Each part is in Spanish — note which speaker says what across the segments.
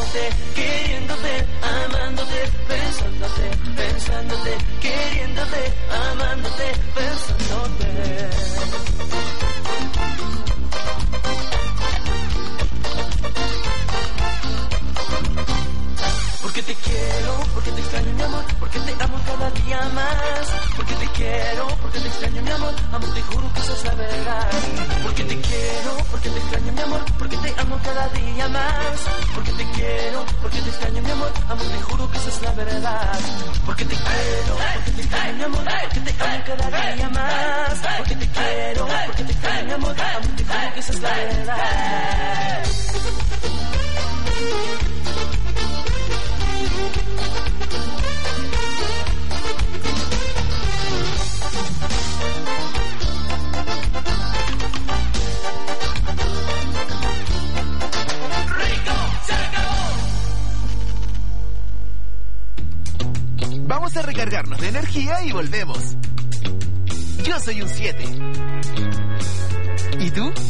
Speaker 1: amándote, queriéndote, amándote, pensándote, pensándote, queriéndote, amándote, pensándote. Porque te quiero, porque te extraño mi amor, porque te amo cada día más. Porque te quiero, porque te extraño mi amor, amor te juro que esa es la verdad. Porque te quiero, porque te extraño mi amor, porque te amo cada día más. Porque te quiero, porque te extraño mi amor, amor te juro que esa es la verdad. Porque te quiero, porque te extraño mi amor, porque te amo cada día más. Porque te quiero, porque te extraño mi amor, amor te juro que esa es la verdad.
Speaker 2: Vamos a recargarnos de energía y volvemos. Yo soy un 7. ¿Y tú?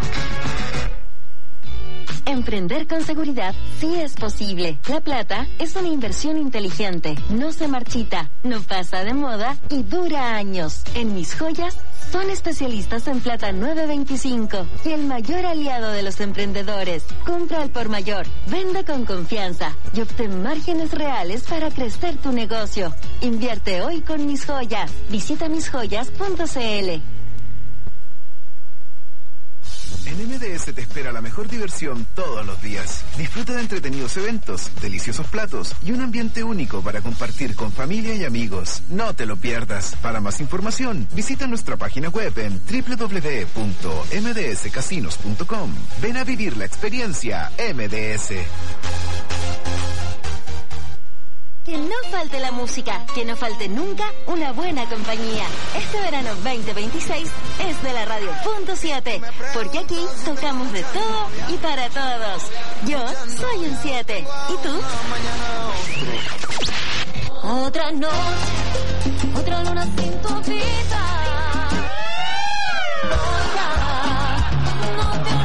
Speaker 3: Emprender con seguridad sí es posible. La plata es una inversión inteligente, no se marchita, no pasa de moda y dura años. En Mis Joyas son especialistas en plata 925 y el mayor aliado de los emprendedores. Compra al por mayor, vende con confianza y obtén márgenes reales para crecer tu negocio. Invierte hoy con Mis Joyas. Visita misjoyas.cl.
Speaker 2: En MDS te espera la mejor diversión todos los días. Disfruta de entretenidos eventos, deliciosos platos y un ambiente único para compartir con familia y amigos. No te lo pierdas. Para más información, visita nuestra página web en www.mdscasinos.com. Ven a vivir la experiencia MDS.
Speaker 3: Que no falte la música, que no falte nunca una buena compañía. Este verano 2026 es de la Radio Punto 7, porque aquí tocamos de todo y para todos. Yo soy un 7. ¿Y tú? Otra noche, otra luna sin tu vida. No te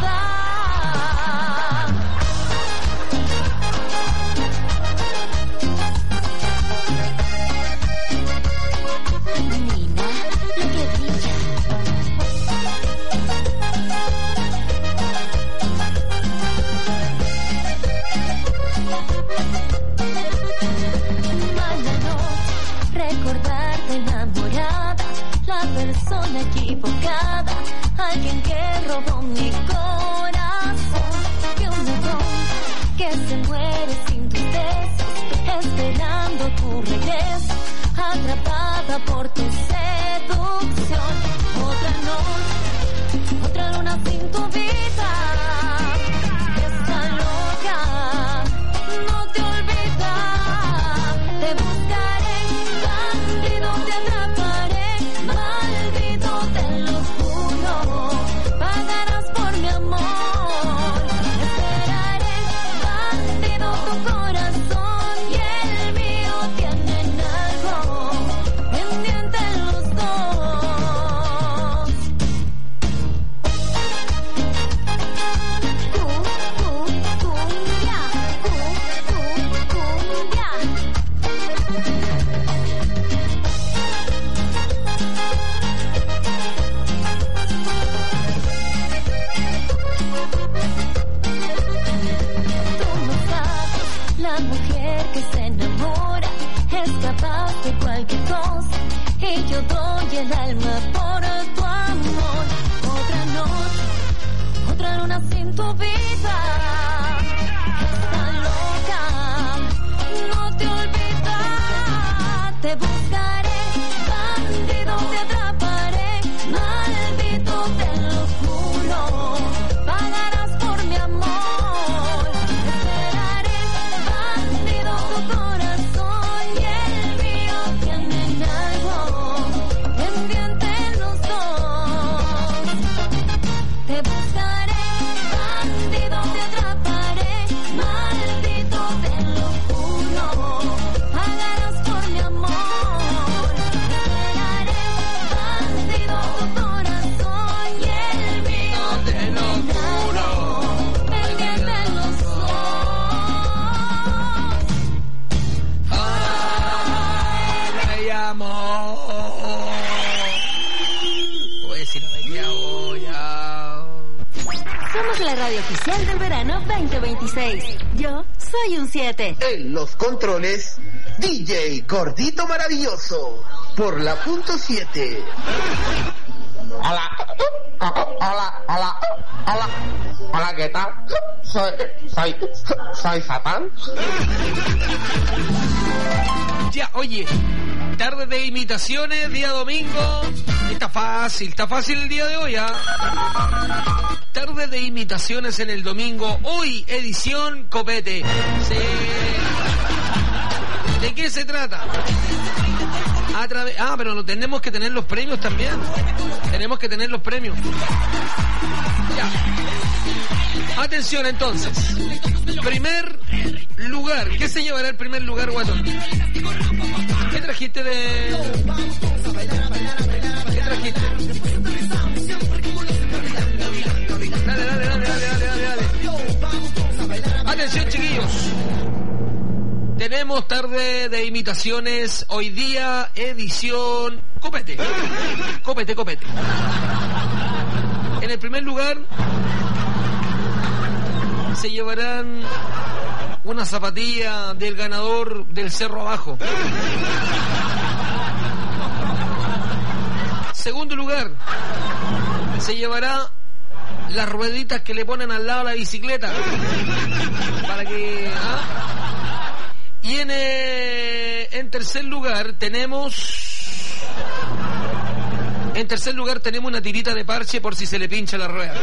Speaker 3: recordarte enamorada, la persona equivocada, alguien que robó mi corazón, que un ladrón que se muere sin tus besos, esperando tu regreso, atrapada por tu seducción. Otra noche, otra luna sin tu vida, está loca, no te olvida, te buscaré. Bandido te atraparé, maldito te lo juro, pagarás por mi amor, esperaré, bandido tu corazón y el mío tienen algo pendiente los dos. Cumbia, cumbia. La mujer que se enamora es capaz de cualquier cosa y yo doy el alma por tu amor. Otra noche, otra luna sin tu vida, está loca, no te olvidas, te buscaré, bandido te atraparé, maldito te lo juro, pagarás por mi amor, esperaré, bandido tu corazón y el mío tienen algo pendiente los dos. Te buscaré, bandido te atraparé. verano 2026. Yo soy un 7.
Speaker 4: En los controles, DJ Gordito Maravilloso. Por la punto 7.
Speaker 5: Hola, ¿qué tal? Soy Satán.
Speaker 6: Ya, oye, tarde de imitaciones, día domingo. Está fácil el día de hoy, ¿ah? Tarde de imitaciones en el domingo. Hoy, edición Copete. Sí. ¿De qué se trata? Pero no tenemos que tener los premios también. Tenemos que tener los premios. Ya. Atención entonces. Primer lugar. ¿Qué se llevará el primer lugar, guatón? ¿Qué trajiste de...? ¿Qué trajiste? Dale. Atención, chiquillos. Tenemos tarde de imitaciones, hoy día edición Copete. Copete. En el primer lugar se llevarán una zapatilla del ganador del Cerro Abajo. Segundo lugar, se llevará las rueditas que le ponen al lado a la bicicleta para que... Y en tercer lugar tenemos una tirita de parche por si se le pincha la rueda.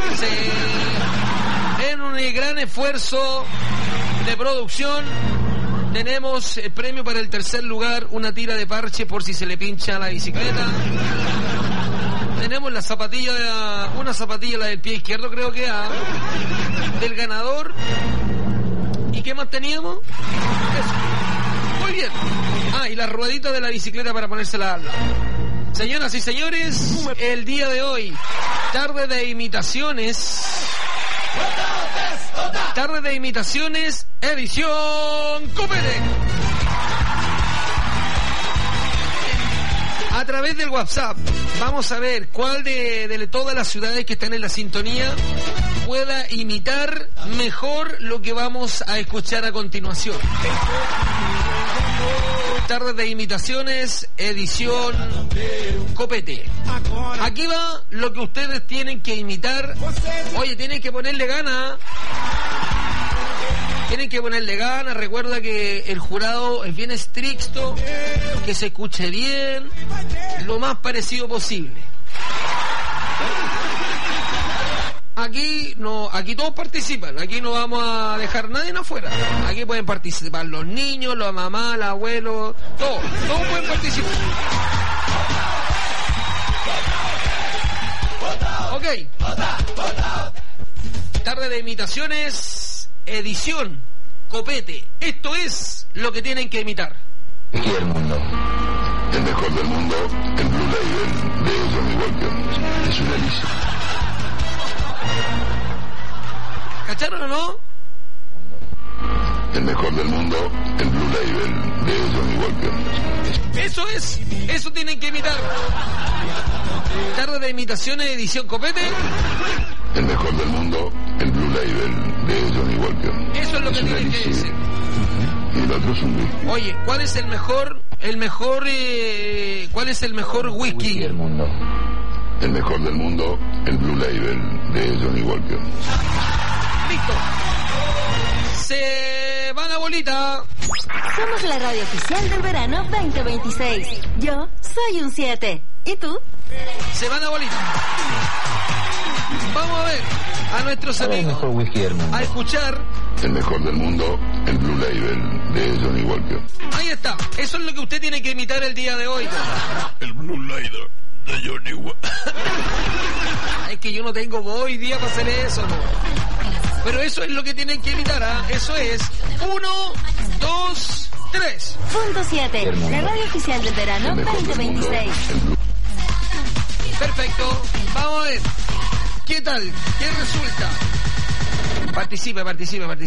Speaker 6: En un gran esfuerzo de producción tenemos el premio para el tercer lugar, una tira de parche por si se le pincha la bicicleta. Tenemos una zapatilla, la del pie izquierdo creo que del ganador. ¿Y qué más teníamos? Eso. Muy bien. Y la ruedita de la bicicleta para ponérsela al lado. Señoras y señores, el día de hoy, tarde de imitaciones, edición Copete. A través del WhatsApp vamos a ver cuál de todas las ciudades que están en la sintonía pueda imitar mejor lo que vamos a escuchar a continuación. Tarde de imitaciones, edición Copete. Aquí va lo que ustedes tienen que imitar. Oye, tienen que ponerle gana. Recuerda que el jurado es bien estricto, que se escuche bien, lo más parecido posible. Aquí todos participan, aquí no vamos a dejar nadie afuera. Aquí pueden participar los niños, la mamá, el abuelo, todos pueden participar. Ok. Tarde de imitaciones, edición Copete. Esto es lo que tienen que imitar.
Speaker 7: Y el mundo, el mejor del mundo, el Blue Label de Johnny Walker. Es una lista.
Speaker 6: ¿Cacharon o no?
Speaker 7: El mejor del mundo, el Blue Label de Johnny Walker.
Speaker 6: Eso tienen que imitar. Tarde de imitaciones, edición Copete.
Speaker 7: El mejor del mundo, el Blue Label de Johnny Walker.
Speaker 6: Eso es lo que tienen que decir.
Speaker 7: Y el otro es un whisky.
Speaker 6: Oye, ¿cuál es el mejor whisky?
Speaker 7: El mundo. El mejor del mundo, el Blue Label de Johnny Walker.
Speaker 6: Listo. Se van a bolita.
Speaker 3: Somos la radio oficial del verano 2026. Yo soy un 7. ¿Y tú?
Speaker 6: Se van a bolita. Vamos a ver a nuestros amigos. A escuchar.
Speaker 7: El mejor del mundo, el Blue Label de Johnny Walker.
Speaker 6: Ahí está. Eso es lo que usted tiene que imitar el día de hoy.
Speaker 7: El Blue Label de Johnny Walker.
Speaker 6: Es que yo no tengo voz hoy día para hacer eso, ¿no? Pero eso es lo que tienen que imitar, Eso es 1, 2, 3.
Speaker 3: Punto 7. La radio oficial del verano 2026.
Speaker 6: Perfecto. Vamos a ver. ¿Qué tal? ¿Qué resulta? Participe. A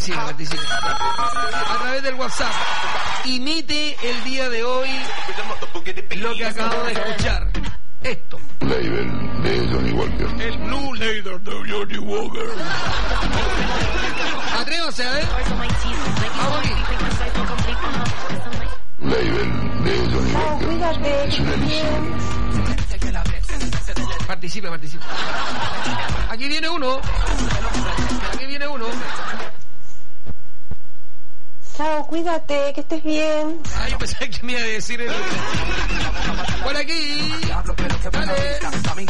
Speaker 6: través del WhatsApp. Imite el día de hoy lo que acabo de escuchar. Esto.
Speaker 7: Label de Johnny Walker.
Speaker 6: El Blue Label de Johnny Walker. conoce, a ver. Vamos aquí.
Speaker 7: Label de Johnny Walker. Es una edición.
Speaker 6: Participa. Aquí viene uno.
Speaker 8: Chao, cuídate, que estés bien.
Speaker 6: Ah, yo pensaba que me iba a decir eso. Por aquí. Dale.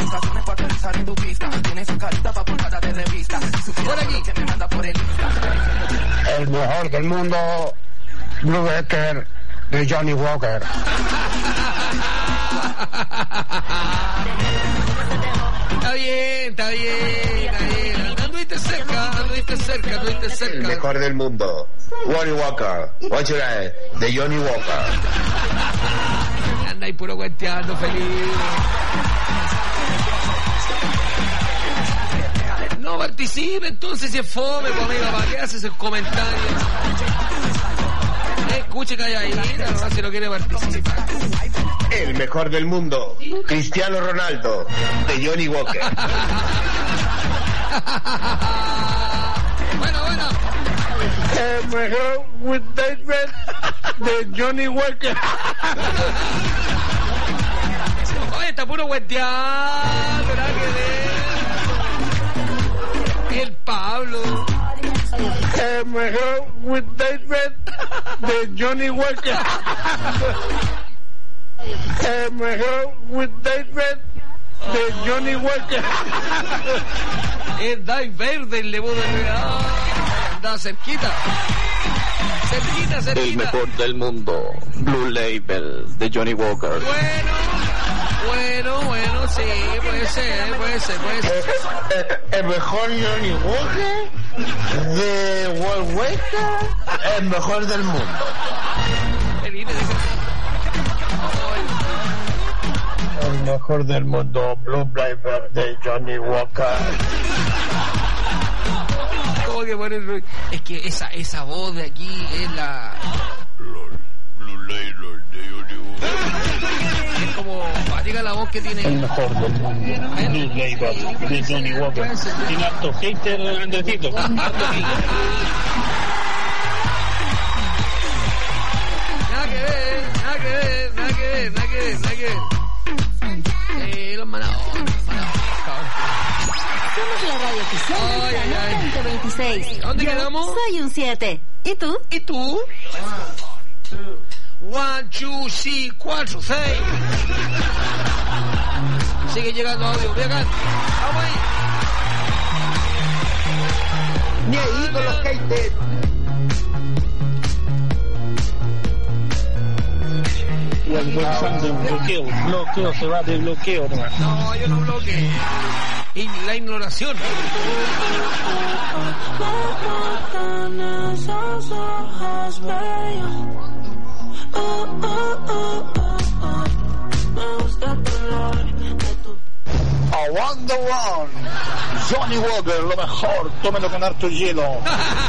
Speaker 6: Por aquí.
Speaker 5: El mejor del mundo, Blue Becker de Johnny Walker.
Speaker 6: Está bien. Anduviste cerca.
Speaker 4: El mejor del mundo, Johnny Walker. What's your name? De Johnny Walker.
Speaker 6: Anda ahí puro cuenteando, feliz. No participe, entonces si es fome, pues amiga, ¿para qué hace esos comentarios? Escuche calladita, nomás si no quiere participar.
Speaker 4: El mejor del mundo, Cristiano Ronaldo, de Johnny Walker.
Speaker 6: Bueno.
Speaker 5: El mejor with David de Johnny Walker.
Speaker 6: Oye, está puro cuenteando, nada que ver. El Pablo.
Speaker 5: El mejor with David de Johnny Walker. El mejor with David de Johnny Walker.
Speaker 6: Es Dave Verde, el debut de Real. Anda cerquita.
Speaker 9: El mejor del mundo, Blue Label de Johnny Walker.
Speaker 6: Bueno, sí, puede ser.
Speaker 4: El mejor Johnny Walker de World Walker, el mejor del mundo.
Speaker 5: El mejor del mundo, Blue Label de Johnny Walker.
Speaker 6: ¿Cómo que poner? Es que esa voz de aquí es la...
Speaker 7: Blue Label de Johnny Walker.
Speaker 6: Es como... diga la voz que tiene...
Speaker 5: El mejor del mundo, Blue Label de Johnny Walker. Tiene harto hater, Andresito.
Speaker 6: Nada que ver. Los manados.
Speaker 3: Somos la radio oficial de Canal 26.
Speaker 6: ¿Dónde
Speaker 3: Yo
Speaker 6: quedamos?
Speaker 3: Soy un 7. ¿Y tú?
Speaker 6: 1, 2, 3, 4, 6. Sigue llegando audio. Vamos ahí.
Speaker 4: Ni ahí con los haters.
Speaker 5: Y el buen de bloqueo, se va de bloqueo nomás.
Speaker 6: No, yo no bloqueo. Y la ignoración.
Speaker 5: Around the One, Johnny Walker, lo mejor, tómelo con harto hielo.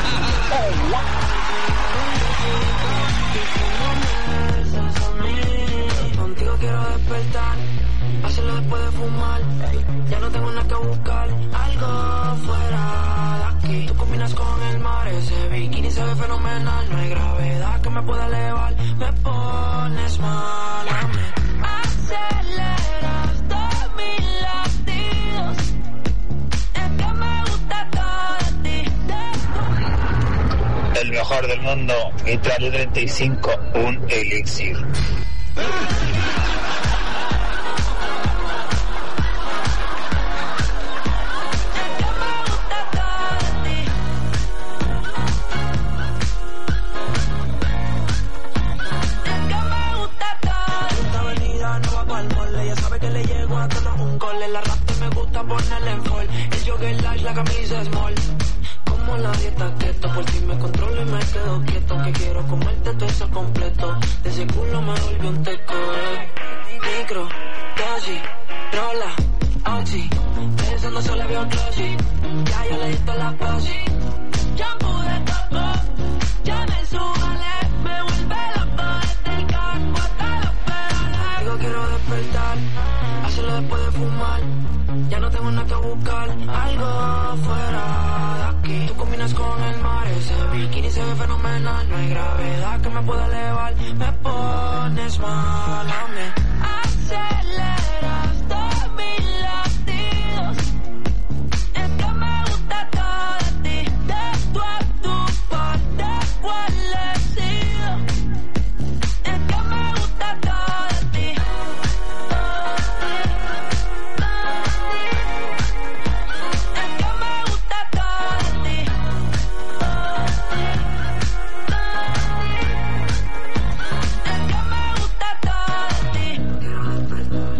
Speaker 1: Contigo quiero despertar, hacerlo después de fumar. Ya no tengo nada que buscar, algo fuera de aquí. Tú combinas con el mar, ese bikini se ve fenomenal. No hay gravedad que me pueda elevar, me pones mal a mí. Aceleras todos mis latidos, es que me gusta todo de ti.
Speaker 5: El mejor del mundo, Italia 35, un elixir.
Speaker 1: Ponerle en fall, el jogger large, la camisa small. Como la dieta keto, por ti me controlo y me quedo quieto. Que quiero comerte todo eso completo. De ese culo me volvió un teco. Micro, dosis, rola, oxi. Pensando solo había un glossy. Ya yo le di toda la posi. Shampoo de coco, ya me súbale. Me vuelve loco desde el carro hasta los pedales. Digo quiero despertar, hacerlo después de fumar. Ya no tengo nada que buscar, algo fuera de aquí. Tú combinas con el mar, Ese bikini se ve fenomenal, no hay gravedad que me pueda elevar. Me pones mal a mí. Aceleras mis latidos. Es que me gusta todo de ti. De tu a tu parte, ¿cuál he sido? Es que me gusta todo de ti. Es que me gusta todo de ti. Es que me gusta todo de ti.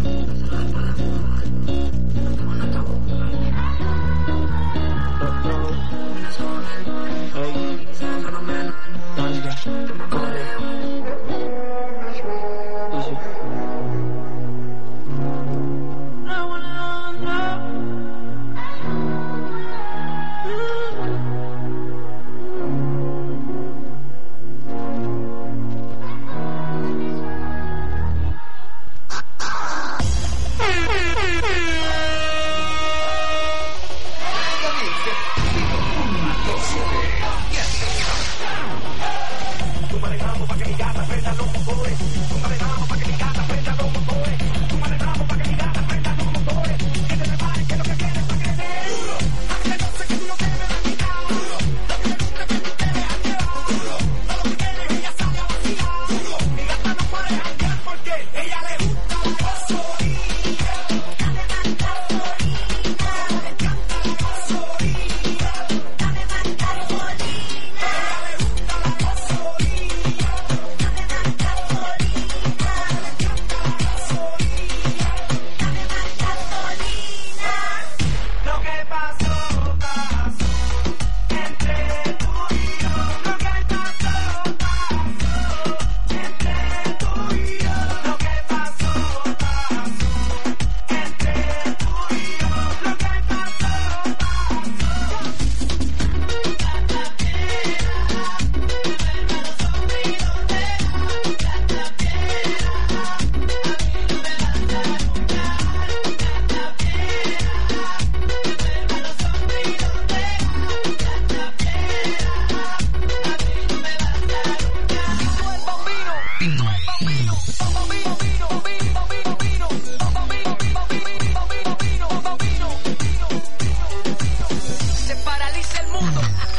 Speaker 1: Se paraliza el mundo.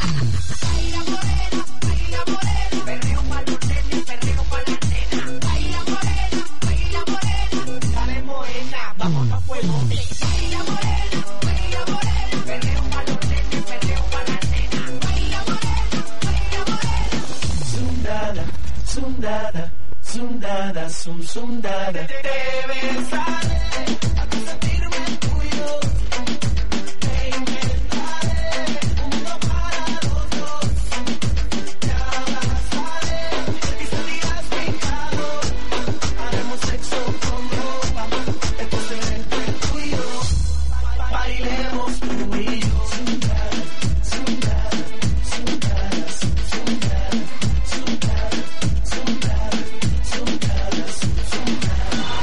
Speaker 1: Perreo pa'l norteño, perreo pa' la nena. Baila morena, dale morena, vamos pa' fuego. Baila morena, perreo pa'l norteño, perreo pa' la nena. Baila morena.
Speaker 10: Zundada, zundada, zundada, zundada. Te besaré hasta sentirme tuyo. Te inventaré un mundo para los dos. Te abrazaré y salirás brincando. Haremos sexo con ropa. Esto será entre tú y yo. Bailemos tú y yo. Zundada, zundada, zundada, zundada, zundada, zundada, zundada, zundada.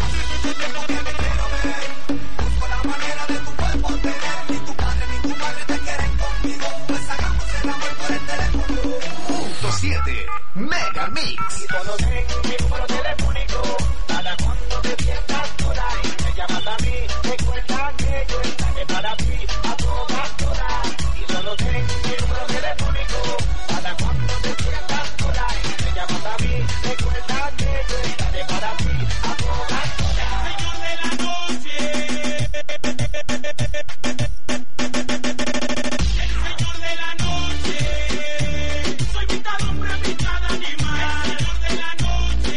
Speaker 10: Busco la manera de tu cuerpo tener. Ni tu padre ni tu madre te quieren conmigo. Pues hagamos el amor por el teléfono.
Speaker 2: Punto 7. Mega Mix.
Speaker 10: Y todo tengo mi número telefónico. Para cuando te sientas sola y me llamas a mí, recuerda que yo estaré para ti a todas horas. Y solo tengo mi número telefónico. Para cuando te sientas sola y me llamas a mí, recuerda que yo estaré para ti a todas horas. Señor de la noche. El señor de la noche. Soy mitad hombre, mitad animal. El señor de la noche.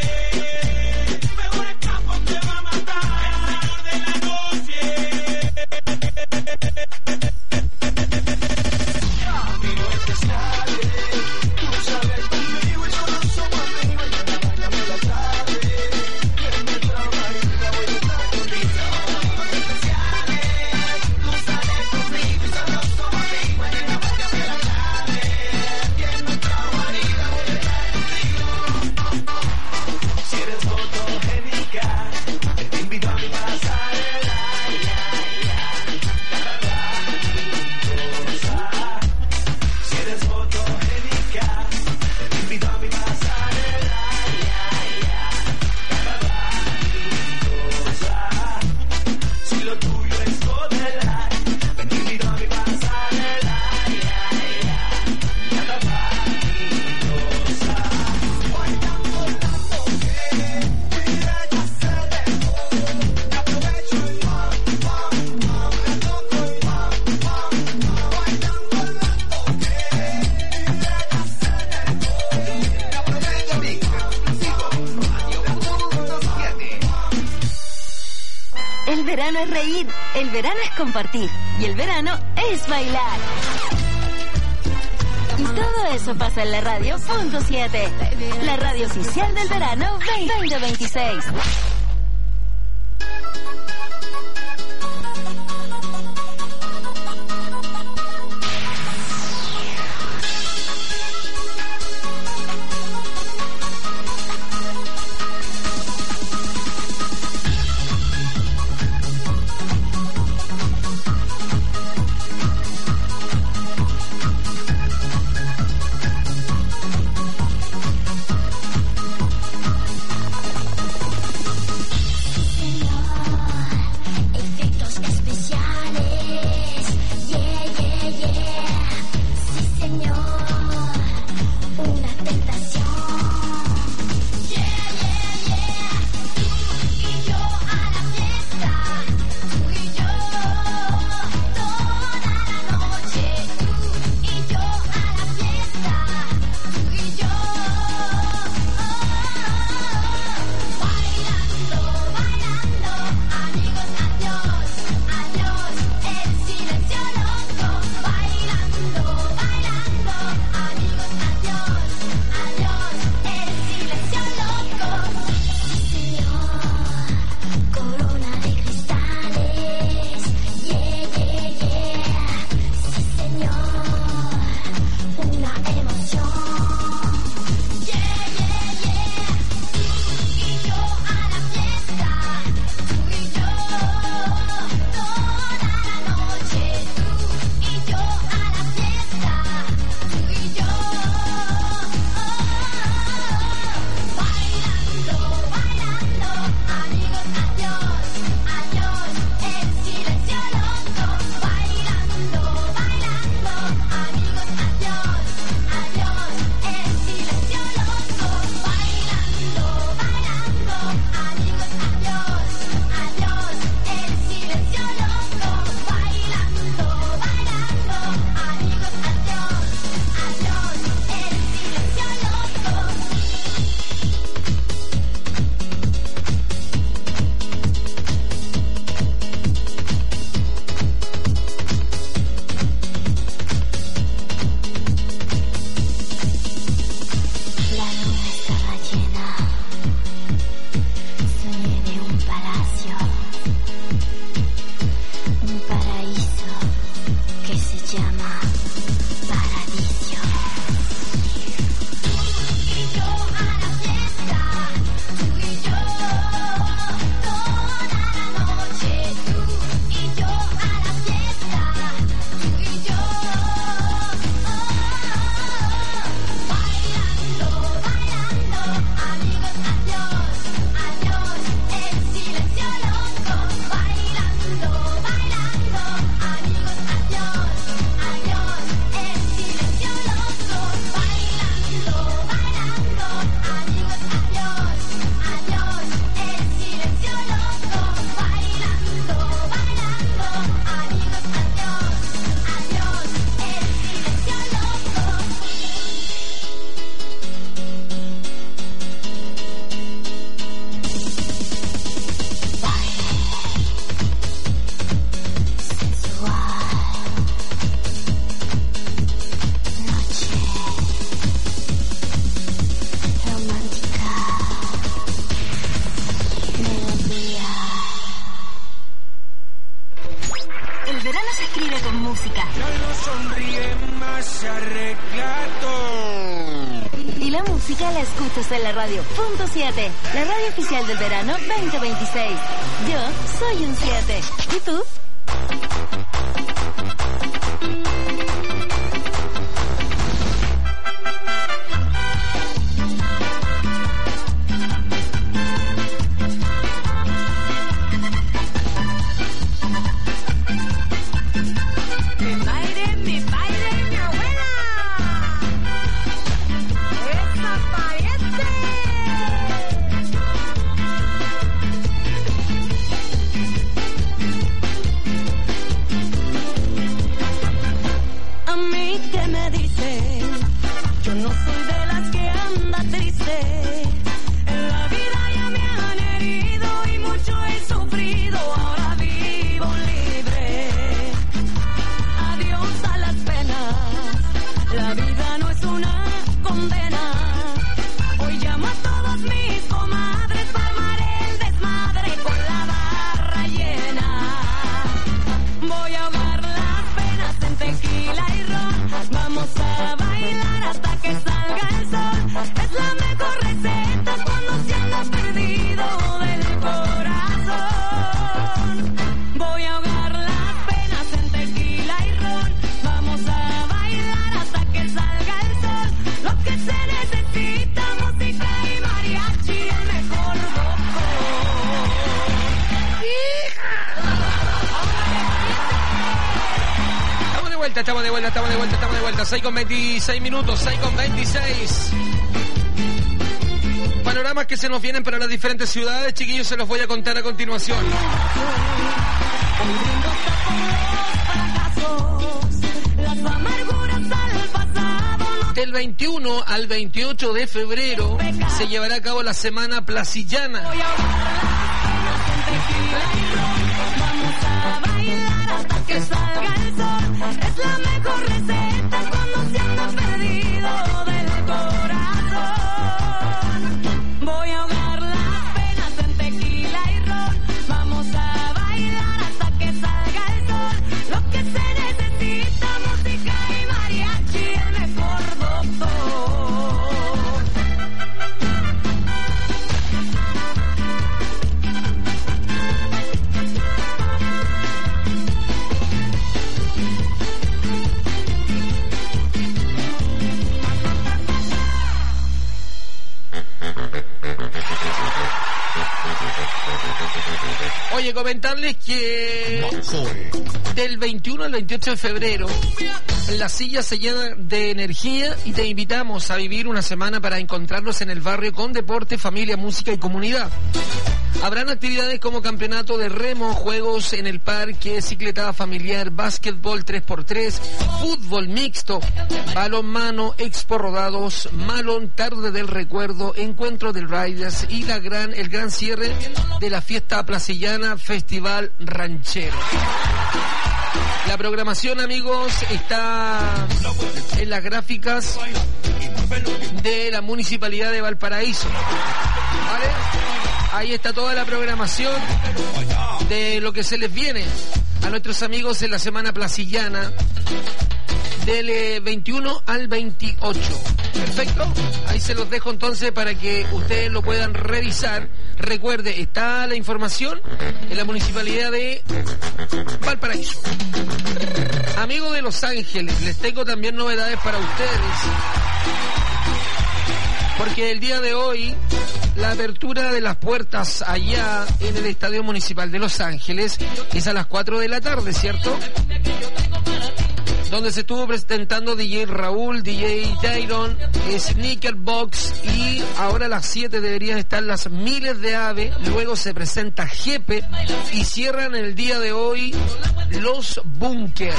Speaker 3: verano es reír, el verano es compartir y el verano es bailar. Y todo eso pasa en la radio .7, la radio oficial del verano 2026. La escuchas en la radio .7, la radio oficial del verano 2026. Yo soy un 7. ¿Y tú?
Speaker 11: En la vida ya me han herido y mucho he sufrido. Ahora vivo condena. Hoy llamo a todos mis comadres para armar el desmadre con la barra llena. Voy a ahogar las penas en tequila y ron. Vamos a bailar hasta que salga el sol. Es la mejor receta cuando se anda perdido del corazón. Voy a ahogar las penas en tequila y ron. Vamos a bailar hasta que salga el sol. Lo que se necesita, música y mariachi, el mejor doctor.
Speaker 6: Estamos de vuelta. 6 con 26 minutos, 6 con 26. Panoramas que se nos vienen para las diferentes ciudades, chiquillos, se los voy a contar a continuación. Del 21 al 28 de febrero se llevará a cabo la Semana Placillana.
Speaker 11: Vamos a bailar hasta que salga el sol. Es la mejor receta cuando se anda perdido del corazón. Voy a ahogar las penas en tequila y ron. Vamos a bailar hasta que salga el sol. Lo que se necesita, música y mariachi, el mejor doctor.
Speaker 6: Oye, comentarles que del 21 al 28 de febrero la silla se llena de energía y te invitamos a vivir una semana para encontrarnos en el barrio con deporte, familia, música y comunidad. Habrán actividades como campeonato de remo, juegos en el parque, cicletada familiar, básquetbol 3x3, fútbol mixto, balonmano, expo rodados, malón, tarde del recuerdo, encuentro del Riders y el gran cierre de la fiesta placillana, Festival Ranchero. La programación, amigos, está en las gráficas de la Municipalidad de Valparaíso. ¿Vale? Ahí está toda la programación de lo que se les viene a nuestros amigos en la Semana Placillana del 21 al 28. Perfecto. Ahí se los dejo entonces para que ustedes lo puedan revisar. Recuerde, está la información en la Municipalidad de Valparaíso. Amigos de Los Ángeles, les tengo también novedades para ustedes. Porque el día de hoy, la apertura de las puertas allá en el Estadio Municipal de Los Ángeles es a las 4 de la tarde, ¿cierto? Donde se estuvo presentando DJ Raúl, DJ Tyron, Sneakerbox y ahora a las 7 deberían estar las Miles de Ave. Luego se presenta Jepe y cierran el día de hoy Los Bunkers.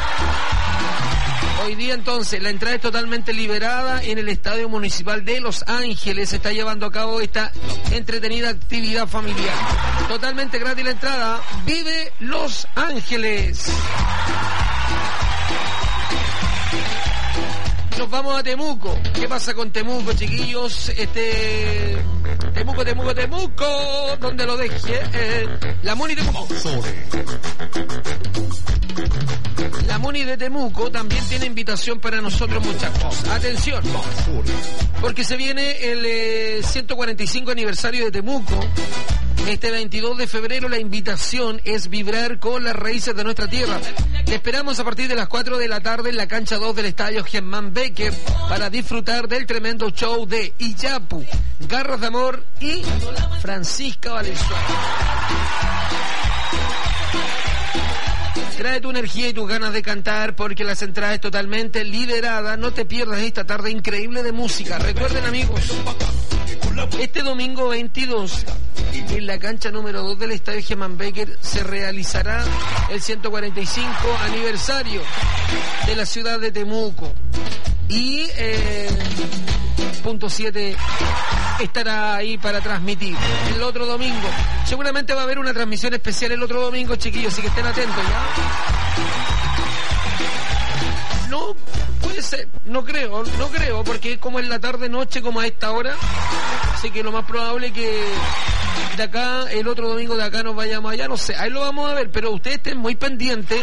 Speaker 6: Hoy día entonces la entrada es totalmente liberada en el Estadio Municipal de Los Ángeles. Se está llevando a cabo esta entretenida actividad familiar. Totalmente gratis la entrada. Vive Los Ángeles. Nos vamos a Temuco. ¿Qué pasa con Temuco, chiquillos? Temuco, donde lo deje. La Muni Temuco. La Muni de Temuco también tiene invitación para nosotros, muchachos. Atención, porque se viene el 145 aniversario de Temuco. Este 22 de febrero la invitación es vibrar con las raíces de nuestra tierra. Te esperamos a partir de las 4 de la tarde en la cancha 2 del estadio Germán Becker para disfrutar del tremendo show de Iyapu, Garras de Amor y Francisca Valenzuela. Trae tu energía y tus ganas de cantar porque las entradas es totalmente liberada. No te pierdas esta tarde increíble de música. Recuerden, amigos, este domingo 22 en la cancha número 2 del estadio Germán Becker se realizará el 145 aniversario de la ciudad de Temuco. Y punto 7 estará ahí para transmitir el otro domingo. Seguramente va a haber una transmisión especial el otro domingo, chiquillos, así que estén atentos, ¿ya? No puede Puede ser, no creo, porque es como en la tarde-noche, como a esta hora. Así que lo más probable que de acá, el otro domingo de acá nos vayamos allá, no sé, ahí lo vamos a ver, pero ustedes estén muy pendientes.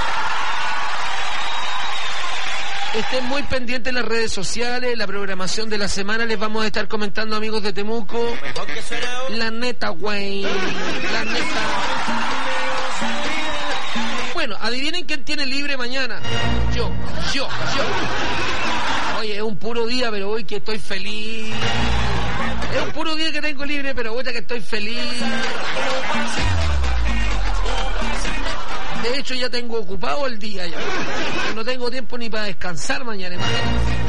Speaker 6: Estén muy pendientes en las redes sociales, la programación de la semana. Les vamos a estar comentando, amigos de Temuco. La neta, güey. La neta. Bueno, adivinen quién tiene libre mañana. Yo. Oye, es un puro día, pero hoy que estoy feliz. Es un puro día que tengo libre, pero hoy que estoy feliz. De hecho, ya tengo ocupado el día ya. No tengo tiempo ni para descansar mañana, imagínate.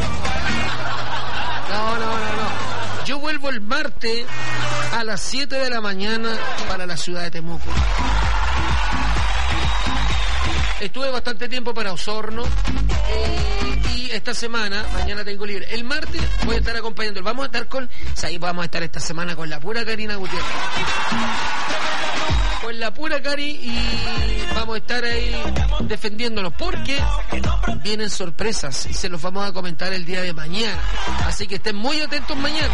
Speaker 6: No. Yo vuelvo el martes a las 7 de la mañana para la ciudad de Temuco. Estuve bastante tiempo para Osorno y esta semana, mañana tengo libre. El martes voy a estar acompañando. Vamos a estar esta semana con la pura Karina Gutiérrez. Con la pura Cari y vamos a estar ahí defendiéndonos porque vienen sorpresas y se los vamos a comentar el día de mañana. Así que estén muy atentos mañana.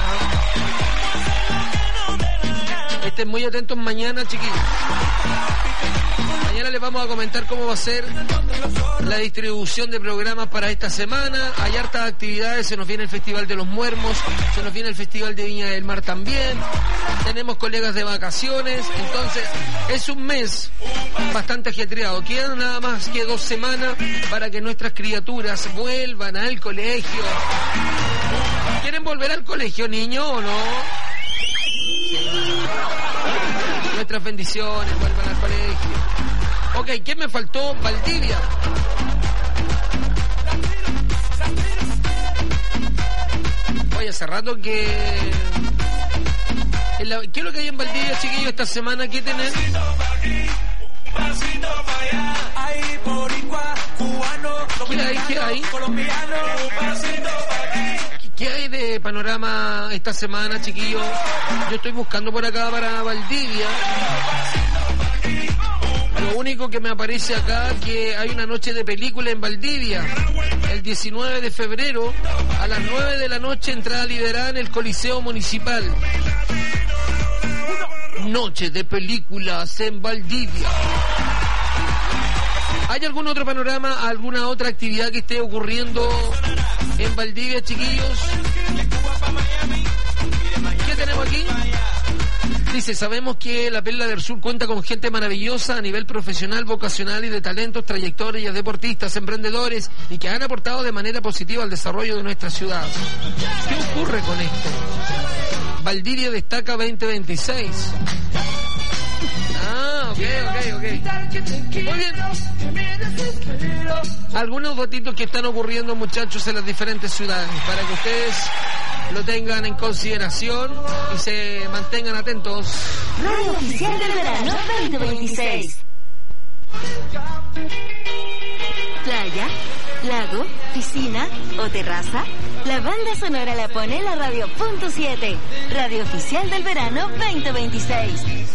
Speaker 6: Estén muy atentos mañana, chiquillos. Mañana les vamos a comentar cómo va a ser la distribución de programas para esta semana. Hay hartas actividades, se nos viene el Festival de los Muermos, se nos viene el Festival de Viña del Mar también. Tenemos colegas de vacaciones, entonces es un mes bastante ajetreado. Quedan nada más que 2 semanas para que nuestras criaturas vuelvan al colegio. ¿Quieren volver al colegio, niño, o no? Nuestras bendiciones, vuelvan al colegio. Ok, ¿quién me faltó? Valdivia. Oye, hace rato que... ¿Qué es lo que hay en Valdivia, chiquillos, esta semana? ¿Qué tenés? ¿Qué hay? ¿Qué hay de panorama esta semana, chiquillos? Yo estoy buscando por acá para Valdivia. Lo único que me aparece acá que hay una noche de película en Valdivia. El 19 de febrero a las 9 de la noche, entrada liberada en el Coliseo Municipal. Noche de películas en Valdivia. ¿Hay algún otro panorama, alguna otra actividad que esté ocurriendo en Valdivia, chiquillos? ¿Qué tenemos aquí? Dice, sabemos que la Perla del Sur cuenta con gente maravillosa a nivel profesional, vocacional y de talentos, trayectorias, deportistas, emprendedores y que han aportado de manera positiva al desarrollo de nuestra ciudad. ¿Qué ocurre con esto? Valdivia destaca 2026. Ah, ok. Muy bien. Algunos votitos que están ocurriendo, muchachos, en las diferentes ciudades, para que ustedes lo tengan en consideración y se mantengan atentos.
Speaker 3: Radio Oficial del Verano 2026. Playa, lago, piscina o terraza. La banda sonora la pone la Radio .7. Radio Oficial del Verano 2026.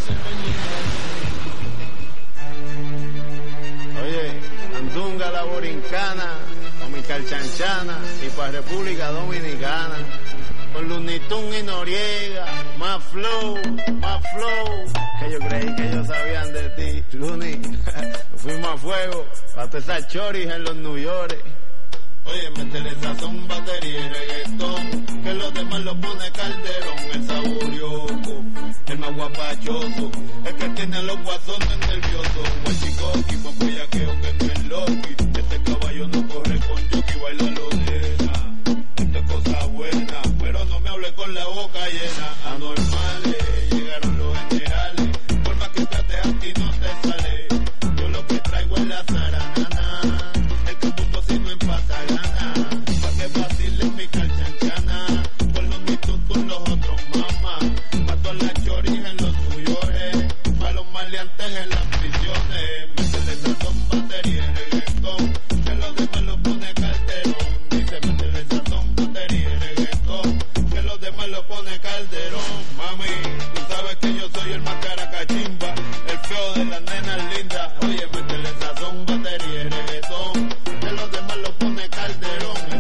Speaker 12: Oye, Andunga la Borincana, Omical Chanchana y para República Dominicana. Con Lunitún y Noriega, más flow, que yo creí que ellos sabían de ti, Luni. Fuimos a fuego, para pesar choris en los New York. Oye, métele sazón, batería y reggaetón, que los demás lo pone Calderón, el saborioco, el más guapachoso, el que tiene los guasones nerviosos, el chico, equipo bellaqueo que no es Loki, este caballo no corre con jockey, baila lo deja, esta es cosa buena, pero no me hable con la boca llena, anormales, llegaron los generales, por más que trates a ti no te sale, yo lo que traigo es la zaranana, el que mundo si no empata gana, pa' que vacilen mi calchanchana, con los mitos con los otros mamás, mato a las choris en los tuyores, pa' los maleantes en las prisiones, métele sazón, batería y reggaetón, que los demás lo pone Calderón, dice métele sazón, batería y reggaetón, que los demás lo pone Calderón, mami, tú sabes que yo soy el más caracachimba, el feo de las nenas lindas, oye, métele sazón, batería y reggaetón, que los demás lo pone Calderón,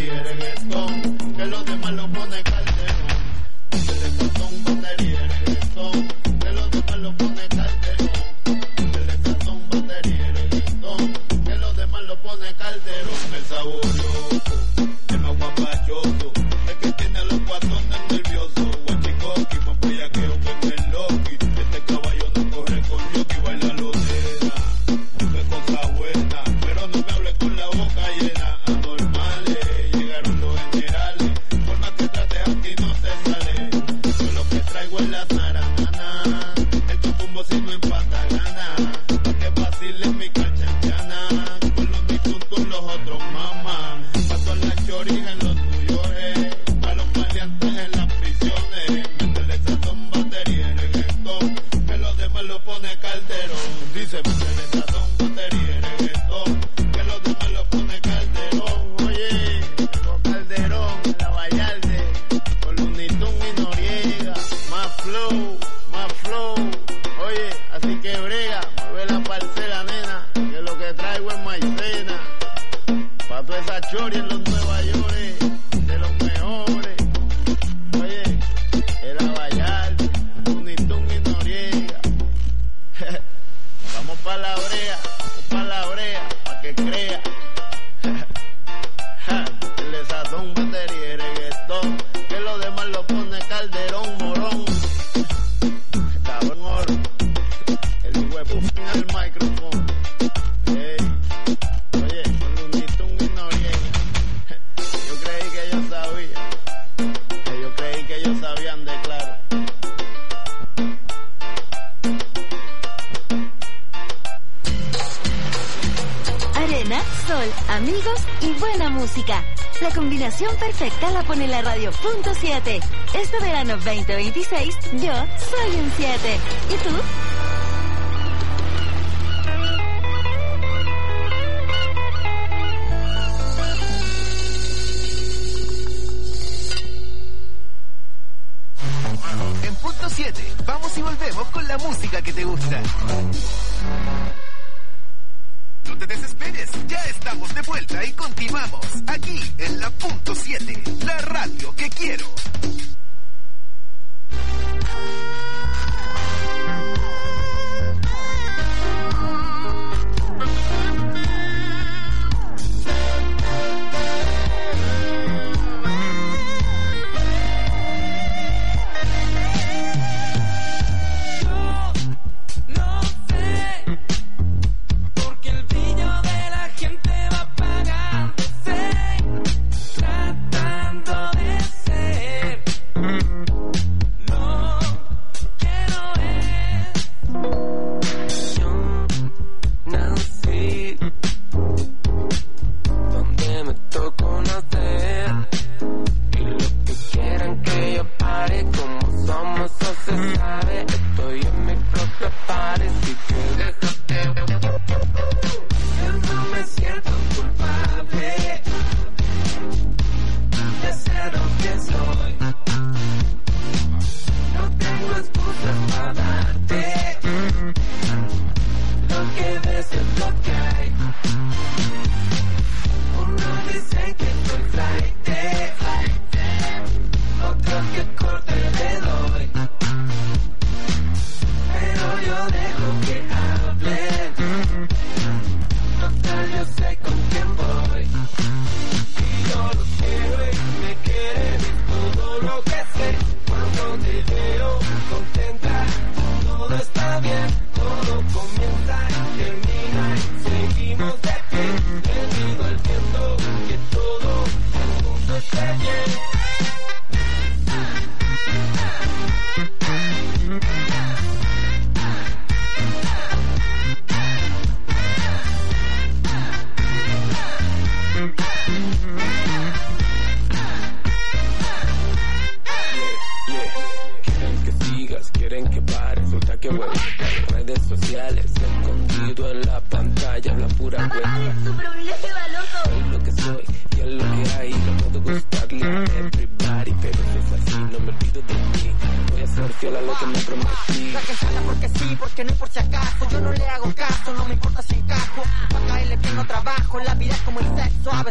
Speaker 12: batería y reggaetón, que los demás lo pone Calderón. Métele sazón, batería y reggaetón, que los demás lo pone Calderón. Métele sazón, batería y reggaetón, que los demás lo pone Calderón. El sabor loco, el más guapachoso, el que tiene a los guatones nerviosos. Guachicoqui, más bellaqueo que el Loki. Este caballo no corre con Yoki, baila lodera. Qué cosa buena, pero no me hable con la boca llena. Anormales, llegaron los generales. Por más que trates a ti no te sale. Yo lo que traigo es la zaranana. El capumbo si no empata gana. Que fácil es mi cachanchana. Con los misuntos los otros mamá. Paso a las choris en los tuyores. A los maleantes en las prisiones. Métele sazón, batería y reggaetón, que los demás lo pone Calderón. Dice métele sazón, batería y reggaetón, que los demás lo pone Calderón. Oye, con Calderón, la Vallarde, con Lunitún y Noriega, más flow. Oye, así que brega, mueve la parcela, nena, que lo que traigo es maicena. Pa' toda esa chori en los Nueva York, de los mejores. Oye, el Abayal, Unitún y Noriega. Vamos pa' la brea, pa' que crea. El sazón, batería y reggaetón, que los demás lo pone Calderón, morón. Cabrón, oro. El huevo en el micrófono. Hey. Oye, con Unitún y Noriega. Yo creí que ellos sabían. Yo creí que ellos sabían de claro.
Speaker 3: Arena, sol, amigos y buena música. La combinación perfecta la pone la radio Punto 7. Este verano 2026, yo soy un 7. ¿Y tú?
Speaker 2: En Punto 7, vamos y volvemos con la música que te gusta. No te desesperes, ya estamos de vuelta y continuamos aquí en la Punto 7, la radio que quiero.
Speaker 11: Tratando de ser
Speaker 1: fiel a lo que me prometí. La que salga porque sí, porque no y por si acaso. Yo no le hago caso, no me importa si encajo. Pa' caerle bien no trabajo, la vida es como el sexo. A veces arriba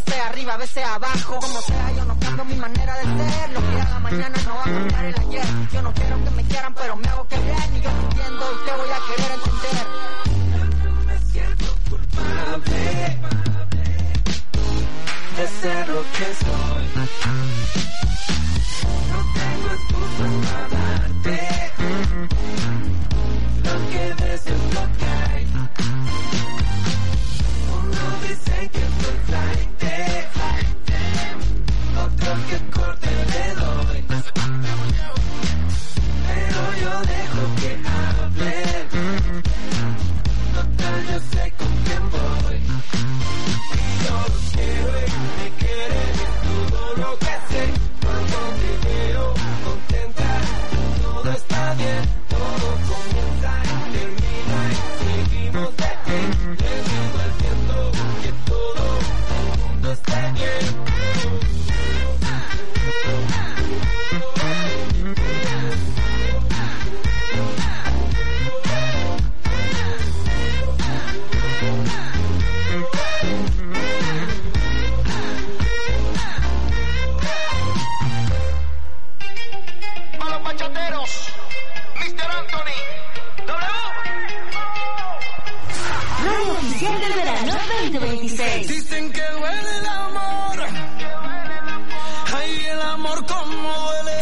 Speaker 13: arriba, a veces abajo. Como sea, yo no cambio mi manera de ser. Lo que haga mañana no va a cambiar el ayer. Yo no quiero que me quieran, pero me hago querer. Y yo entiendo y te voy a querer entender.
Speaker 1: Me siento culpable de ser lo que soy. No tengo excusas para darte lo que ves es lo que hay. Uno dice que soy flight, otro que corte le doy, pero yo dejo que hable. Total, yo sé con quién voy. Y yo los quiero y me quieren, es todo lo que sé. Cuando te veo contenta, todo está bien, todo comienza y termina y seguimos de aquí. Le digo al viento que todo el mundo está bien.
Speaker 3: Radio Oficial del Verano 2026.
Speaker 1: Dicen que duele el amor. Ay, el amor como duele.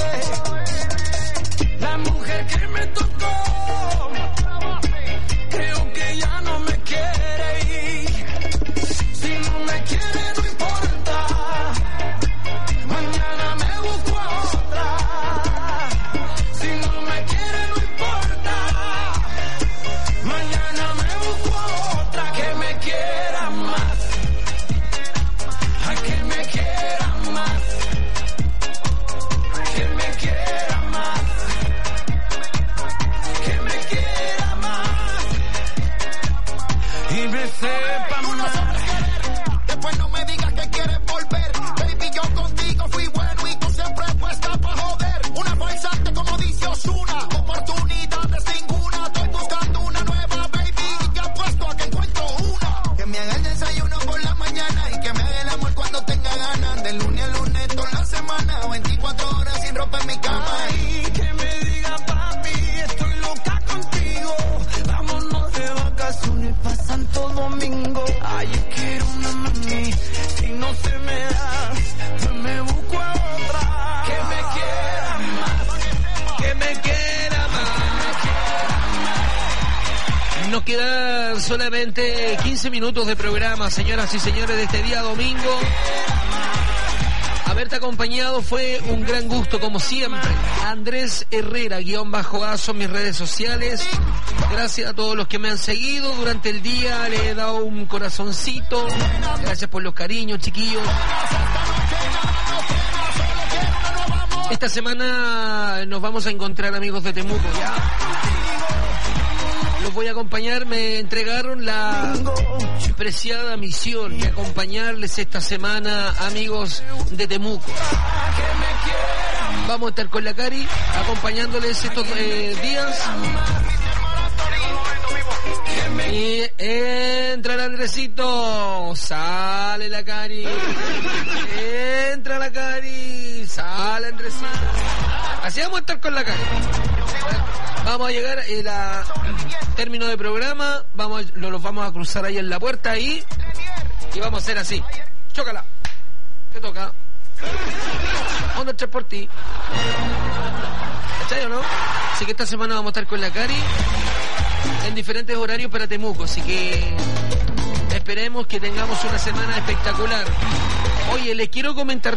Speaker 1: La mujer que me tocó, creo que ya no me quiere ir. Si no me quiere no importa, mañana me busco a otra. Si no me quiere no importa, mañana me busco a otra que me quiera más. Ay, que me quiera más. Que me quiera más. Que me quiera más. Y me sepa más.
Speaker 10: Después no me digas que quieres volver. Baby, yo contigo fui bueno y tú siempre puesta pa' joder. Una falsante como dice Ozuna. Oportunidades ninguna. Estoy buscando una nueva, baby. Y te apuesto a que encuentro una. Que me haga el desayuno por la mañana y que me haga el amor cuando tenga ganas. De lunes a lunes toda la semana. 24 horas sin ropa en mi cama.
Speaker 1: Ay, que me diga papi, estoy loca contigo. Vámonos de vacaciones pa' Santo Domingo. Ay, yo quiero una mami. Si no se me da, pues me busco a otra. Que me quiera más. Que me quiera más.
Speaker 6: Nos quedan solamente 15 minutos de programa, señoras y señores, de este día domingo. Haberte acompañado fue un gran gusto, como siempre. Andrés Herrera, _A, son mis redes sociales. Gracias a todos los que me han seguido durante el día. Le he dado un corazoncito. Gracias por los cariños, chiquillos. Esta semana nos vamos a encontrar, amigos de Temuco, ¿ya? Los voy a acompañar, me entregaron la preciada misión de acompañarles esta semana, amigos de Temuco. Vamos a estar con la Cari, acompañándoles estos días. Y entra el Andresito, sale la Cari. Entra la Cari, sale Andresito. Así vamos a estar con la Cari. Vamos a llegar a término de programa, los vamos a cruzar ahí en la puerta ahí y vamos a hacer así. Chócala. Te toca. Onda 3 por ti. ¿Cachai o no? Así que esta semana vamos a estar con la Cari en diferentes horarios para Temuco, así que esperemos que tengamos una semana espectacular. Oye, les quiero comentar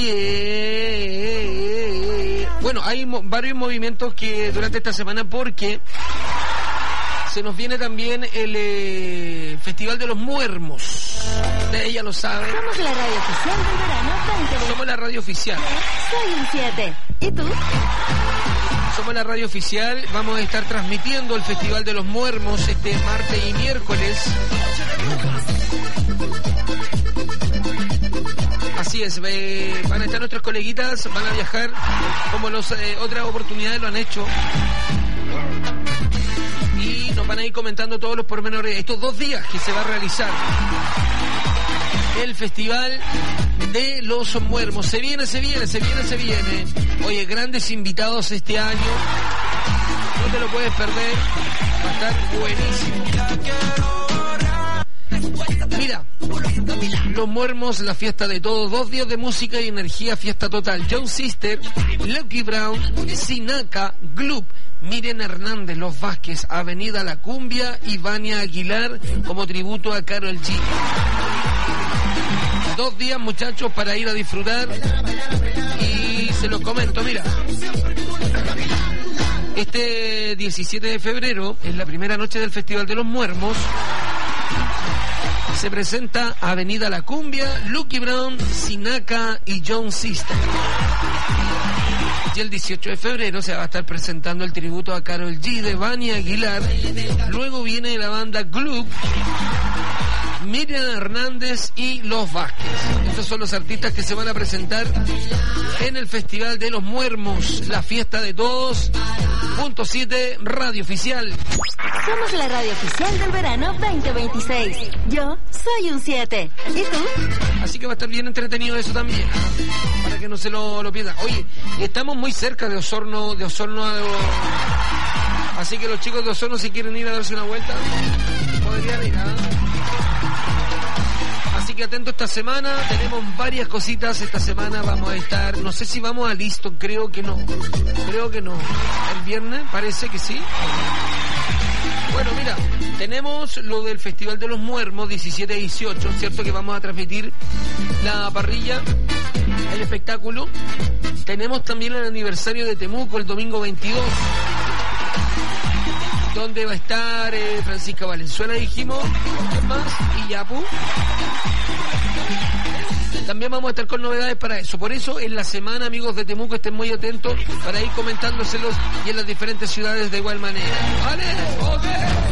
Speaker 6: también, bueno, hay varios movimientos que durante esta semana, porque se nos viene también el Festival de los Muermos. Ella lo sabe.
Speaker 3: Somos la radio oficial del verano 2020.
Speaker 6: Somos la radio oficial.
Speaker 3: Soy un 7. ¿Y tú?
Speaker 6: Somos la radio oficial. Vamos a estar transmitiendo el Festival de los Muermos este martes y miércoles. Así es, van a estar nuestros coleguitas, van a viajar como otras oportunidades lo han hecho. Y nos van a ir comentando todos los pormenores de estos 2 días que se va a realizar el Festival de los Muermos. Se viene. Oye, grandes invitados este año. No te lo puedes perder. Va a estar buenísimo. Mira, los Muermos, la fiesta de todos, 2 días de música y energía, fiesta total. John Sister, Lucky Brown, Sinaka, Gloop, Miriam Hernández, Los Vázquez, Avenida La Cumbia y Vania Aguilar como tributo a Karol G. 2 días, muchachos, para ir a disfrutar. Y se los comento, mira. Este 17 de febrero, en la primera noche del Festival de los Muermos, se presenta Avenida La Cumbia, Lucky Brown, Sinaka y John Sister. Y el 18 de febrero se va a estar presentando el tributo a Karol G de Vania Aguilar. Luego viene la banda Gloop, Miriam Hernández y Los Vázquez. Estos son los artistas que se van a presentar en el Festival de los Muermos, la fiesta de todos. .7 Radio Oficial.
Speaker 3: Somos la radio oficial del verano 2026. Yo soy un 7. ¿Y tú?
Speaker 6: Así que va a estar bien entretenido eso también, para que no se lo pierdan. Oye, estamos muy cerca de Osorno así que los chicos de Osorno, si quieren ir a darse una vuelta, podrían ir, Así que atento esta semana, tenemos varias cositas esta semana, vamos a estar, no sé si vamos a Liston, creo que no, el viernes parece que sí. Bueno, mira, tenemos lo del Festival de los Muermos 17-18, cierto que vamos a transmitir la parrilla, el espectáculo. Tenemos también el aniversario de Temuco el domingo 22, donde va a estar Francisca Valenzuela, dijimos, más, y Yapu. También vamos a estar con novedades para eso. Por eso, en la semana, amigos de Temuco, estén muy atentos para ir comentándoselos y en las diferentes ciudades de igual manera. ¿Vale? Ok.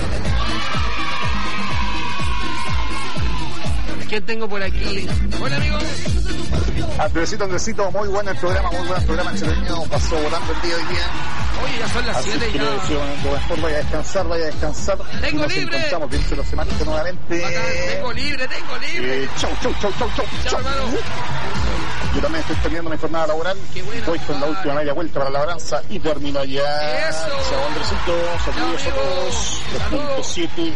Speaker 6: ¿Quién tengo por aquí? Hola, amigos.
Speaker 5: Andresito, muy bueno el programa, entretenido, pasó volando el día de hoy día.
Speaker 6: Oye, ya son las 7 ya.
Speaker 5: Lo mejor, vaya a descansar.
Speaker 6: Tengo
Speaker 5: nos
Speaker 6: libre.
Speaker 5: Encontramos dentro de la semana nuevamente.
Speaker 6: Tengo libre.
Speaker 5: Chau,
Speaker 6: hermano.
Speaker 5: Yo también estoy terminando mi jornada laboral. Voy con la última media vuelta para la labranza y termino allá.
Speaker 6: Eso.
Speaker 5: Chao, Andresito. Saludos a todos. 3.7.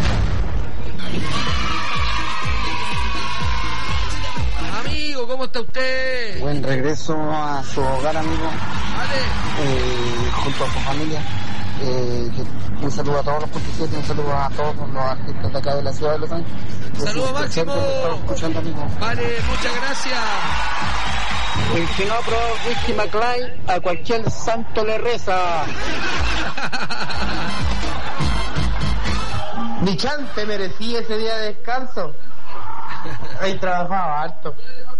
Speaker 6: Amigo, ¿cómo está usted?
Speaker 14: Buen regreso a su hogar, amigo.
Speaker 6: Vale.
Speaker 14: Junto a su familia. Un saludo a todos los 47, un saludo a todos los artistas de acá de la ciudad de Los Ángeles.
Speaker 6: Saludos, Máximo.
Speaker 14: Escuchando, amigo.
Speaker 6: Vale, muchas gracias.
Speaker 14: El que no aprobó Whisky McLean, a cualquier santo le reza.
Speaker 4: Michan, te merecí ese día de descanso. Ahí trabajaba harto.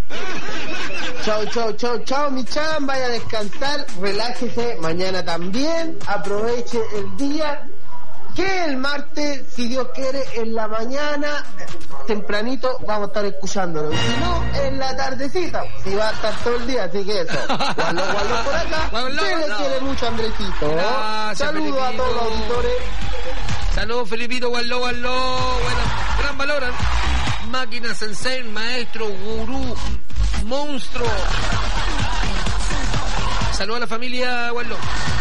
Speaker 4: Chao, Michan, vaya a descansar, relájese, mañana también, aproveche el día, que el martes, si Dios quiere, en la mañana, tempranito, vamos a estar escuchándolo, si no, en la tardecita, si va a estar todo el día, así que eso, guardo por acá, se le quiere mucho, Andresito.
Speaker 6: Gracias,
Speaker 4: saludos a todos los auditores.
Speaker 6: Saludos, Felipito, Gualó, bueno, gran valor, máquina, sensei, maestro, gurú, monstruo. Saludos a la familia Gualó.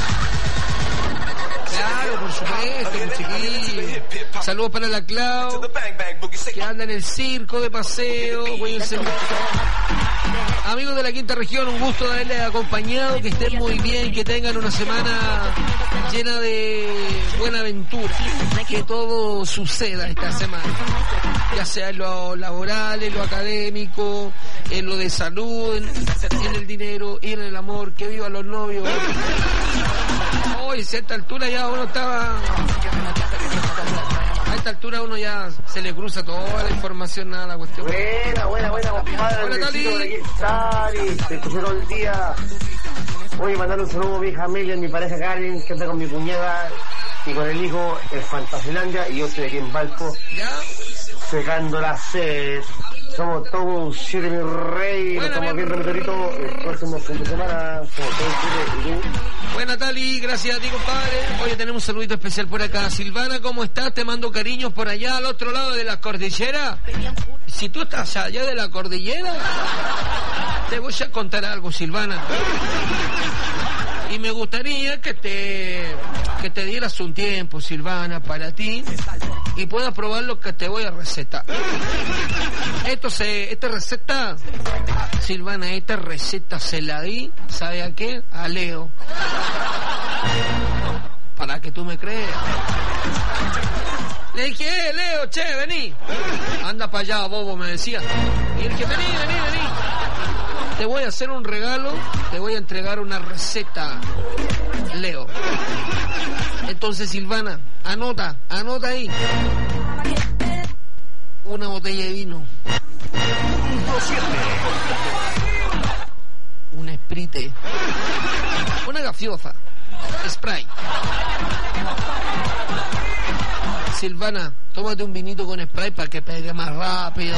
Speaker 6: Claro, por supuesto, chiquillo. Saludos para la Clau, que anda en el circo de paseo. Amigos de la quinta región, un gusto de haberles acompañado, que estén muy bien, que tengan una semana llena de buena aventura, que todo suceda esta semana, ya sea en lo laboral, en lo académico, en lo de salud, en el dinero y en el amor. Que vivan los novios. Hoy, a esta altura ya uno estaba... A esta altura uno ya se le cruza toda la información, nada, la cuestión.
Speaker 15: Buena, compadre.
Speaker 6: Hola,
Speaker 15: Tali. Te escuché todo el día. Voy a mandar un saludo a mi familia, a mi pareja Karen, que anda con mi cuñada y con el hijo en Fantasilandia, y yo estoy aquí en Valpo, secando la sed. somos todos 7 mi rey, nos estamos viendo repetito el próximo fin de semana, somos todos 7 y tú.
Speaker 6: Buena Tali, gracias a ti compadre. Oye, tenemos un saludito especial por acá. Silvana, ¿cómo estás? Te mando cariños por allá al otro lado de la cordillera. Si tú estás allá de la cordillera, te voy a contar algo, Silvana. Y me gustaría que te dieras un tiempo, Silvana, para ti y puedas probar lo que te voy a recetar. Esta receta, Silvana, esta receta se la di, ¿sabe a qué? A Leo. Para que tú me creas. Le dije, Leo, che, vení. Anda para allá, bobo, me decía. Y el que vení. Te voy a hacer un regalo, te voy a entregar una receta, Leo. Entonces, Silvana, anota ahí. Una botella de vino. Un Sprite. Una gaseosa. Spray. Silvana, tómate un vinito con spray para que pegue más rápido.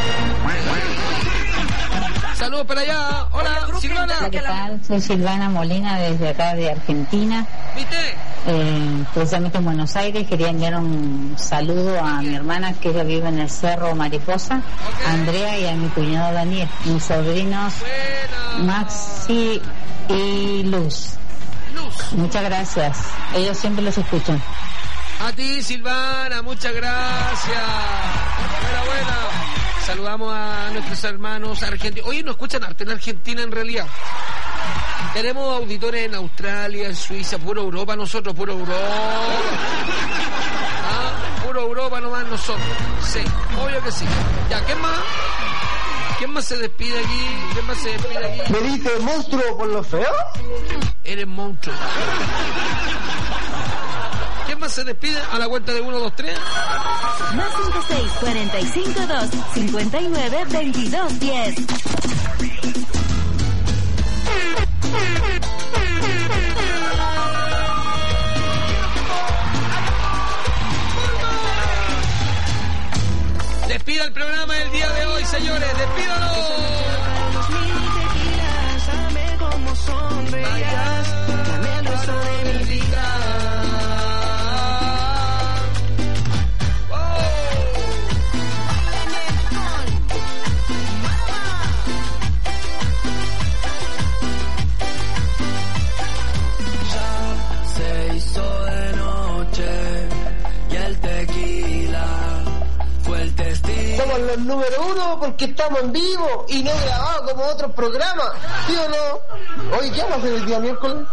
Speaker 6: Saludos para allá. Hola, Silvana.
Speaker 16: Hola, ¿qué tal? Soy Silvana Molina desde acá de Argentina.
Speaker 6: ¿Viste?
Speaker 16: Precisamente en Buenos Aires. Quería enviar un saludo a mi hermana que ella vive en el Cerro Mariposa, a Andrea, y a mi cuñado Daniel, mis sobrinos Maxi y Luz. Muchas gracias. Ellos siempre los escuchan.
Speaker 6: A ti, Silvana, muchas gracias. Buena. Saludamos a nuestros hermanos argentinos. Oye, nos escuchan arte en Argentina en realidad. Tenemos auditores en Australia, en Suiza, puro Europa nosotros, puro Europa. Puro Europa nomás nosotros. Sí, obvio que sí. Ya, ¿quién más se despide aquí?
Speaker 4: ¿Me dice monstruo por lo feo?
Speaker 6: Eres monstruo. ¿Quién más se despide? A la cuenta de 1, 2, 3.
Speaker 3: Más 56 45 2 59 22 10.
Speaker 6: Despida el programa del día de hoy, señores. Despídalo.
Speaker 1: Dame como sonreías, dame el resto de mi vida.
Speaker 4: Somos los número 1 porque estamos en vivo y no grabados como otros programas, ¿sí o no? Oye, ¿qué vamos a hacer el día miércoles?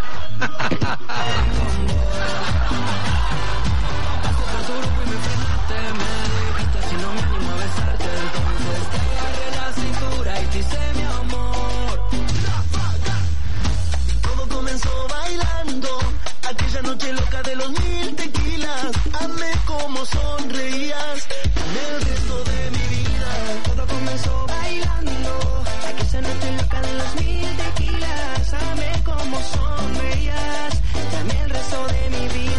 Speaker 1: Todo comenzó bailando, aquella noche loca de los 1000 tequilas. Hazme como sonreías, dame el resto de mi vida. Todo comenzó bailando, aquella noche loca de los 1000 tequilas. Hazme como sonreías, dame el resto de mi vida.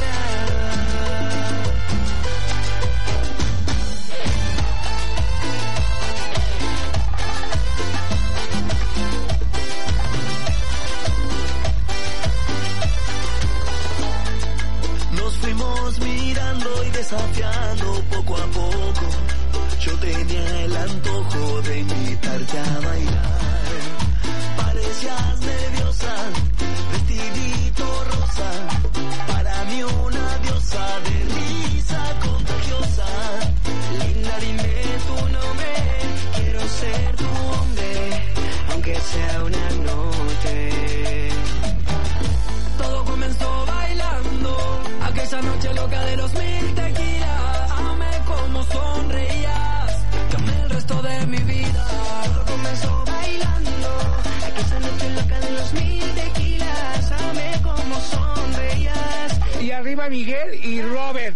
Speaker 1: Nos fuimos mirando y desafiando poco a poco. Yo tenía el antojo de invitarte a bailar. Parecías nerviosa, vestidito rosa. Para mí una diosa de risa contagiosa. Linda, dime tu nombre, quiero ser tu hombre, aunque sea una noche. Todo comenzó bailando, aquella noche loca de los 1000 tequilas. Amé como sonreías, dame el resto de mi vida. Todo comenzó bailando, aquella noche loca de los 1000 tequilas. Amé como sonreías.
Speaker 17: Y arriba Miguel y Robert.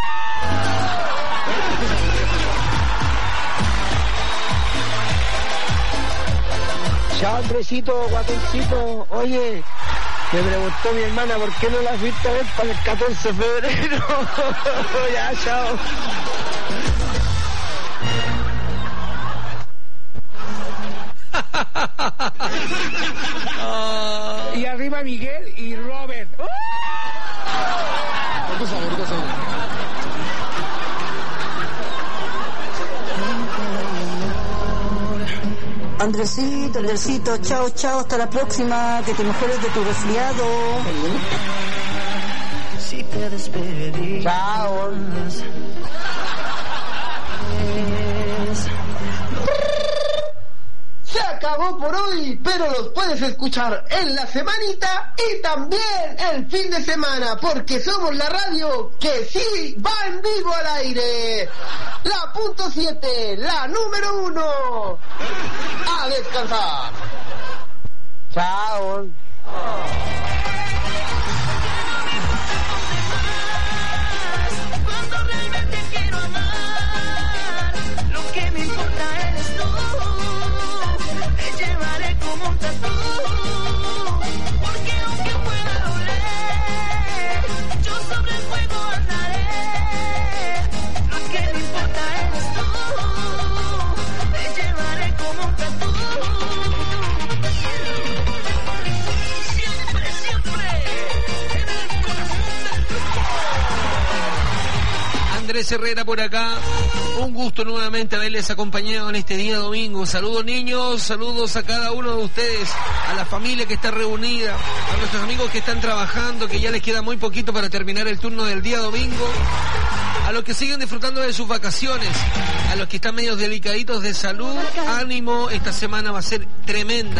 Speaker 4: Chao, Andresito, guatoncito. Oye, me preguntó mi hermana por qué no la fuiste a ver para el 14 de febrero. Ya, chao.
Speaker 17: Miguel y Robert.
Speaker 18: Andresito, chao, hasta la próxima, que te mejores de tu resfriado.
Speaker 1: Si te despedí.
Speaker 4: Chao. Se acabó por hoy, pero los puedes escuchar en la semanita y también el fin de semana, porque somos la radio que sí va en vivo al aire. La .7, la número 1. A descansar. Chao.
Speaker 1: Cuando realmente quiero amar, lo que me importa eres tú. Te llevaré como un tatú, porque aunque pueda doler, yo sobre el fuego andaré. Lo que me importa eres tú. Te llevaré como un tatú. Siempre en el corazón del grupo.
Speaker 6: Andrés Herrera por acá, un gusto nuevamente haberles acompañado en este día domingo. Saludos niños, saludos a cada uno de ustedes, a la familia que está reunida, a nuestros amigos que están trabajando, que ya les queda muy poquito para terminar el turno del día domingo, a los que siguen disfrutando de sus vacaciones, a los que están medio delicaditos de salud, ánimo, esta semana va a ser tremenda.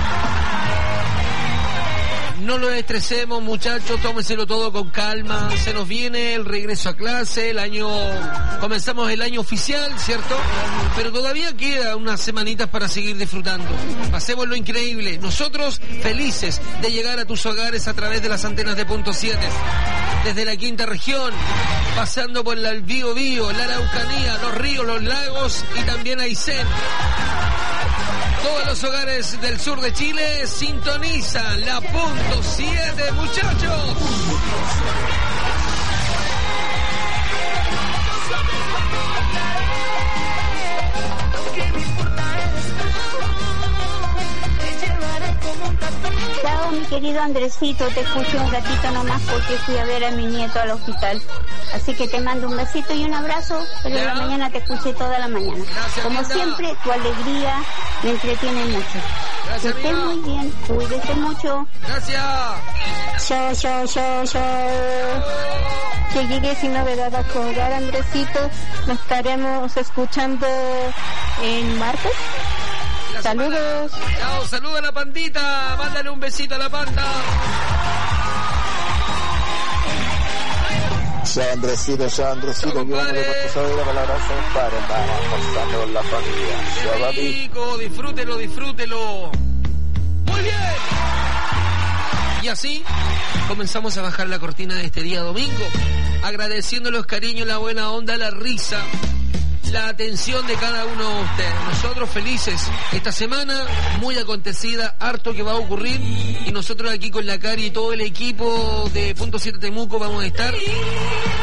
Speaker 6: No lo estresemos, muchachos, tómenselo todo con calma. Se nos viene el regreso a clase, comenzamos el año oficial, ¿cierto? Pero todavía queda unas semanitas para seguir disfrutando. Pasemos lo increíble. Nosotros felices de llegar a tus hogares a través de las antenas de .7. Desde la quinta región, pasando por el Biobío, la Araucanía, los ríos, los lagos y también Aysén. Todos los hogares del sur de Chile sintonizan la .7, muchachos.
Speaker 19: Chao, mi querido Andresito, te escucho un ratito nomás porque fui a ver a mi nieto al hospital. Así que te mando un besito y un abrazo, pero en la mañana te escuché toda la mañana.
Speaker 6: Gracias,
Speaker 19: como
Speaker 6: linda.
Speaker 19: Siempre, tu alegría me entretiene mucho.
Speaker 6: Gracias,
Speaker 19: que estés
Speaker 6: amiga.
Speaker 19: muy bien, cuídese mucho.
Speaker 6: Gracias.
Speaker 8: Chao. Que llegue sin novedad a tu hogar, Andresito. Nos estaremos escuchando en martes. Saludos.
Speaker 6: Chao, saluda a la pandita. Mándale un besito a la panda.
Speaker 5: Chao Andresito, que bueno que por tu saber la palabra compadre, vamos pasando con la familia. Chao papi.
Speaker 6: Rico, disfrútelo. Muy bien. Y así comenzamos a bajar la cortina de este día domingo, agradeciendo los cariños, la buena onda, la risa, la atención de cada uno de ustedes. Nosotros felices. Esta semana muy acontecida, harto que va a ocurrir, y nosotros aquí con la Cari y todo el equipo de .7 Temuco vamos a estar